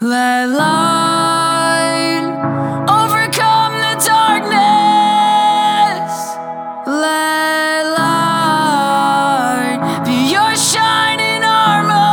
Let light overcome the darkness. Let light be your shining armor.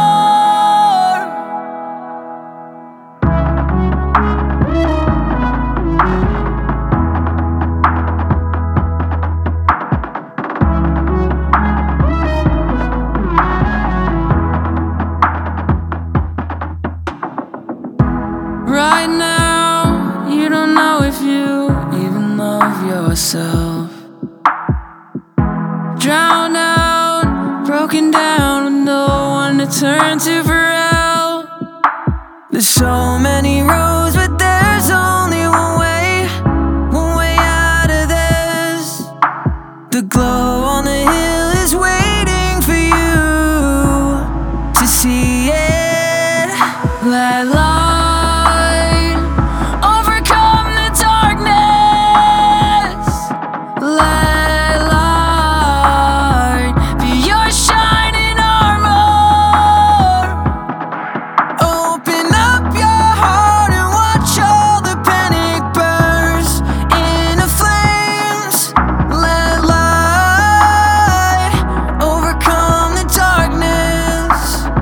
Right now, you don't know if you even love yourself. Drowned out, broken down, with no one to turn to for help. There's so many roads, but there's only one way out of this. The glow on the hill is waiting for you to see it. Let light overcome the darkness. Let light be your shining armor. Open up your heart and watch all the panic burst into flames. Let light overcome the darkness.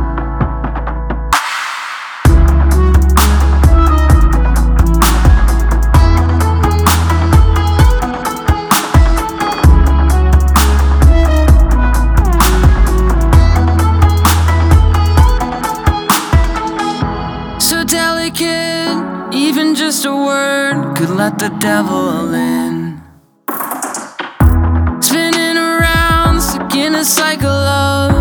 So delicate, even just a word could let the devil in. Spinning around, stuck in a cycle of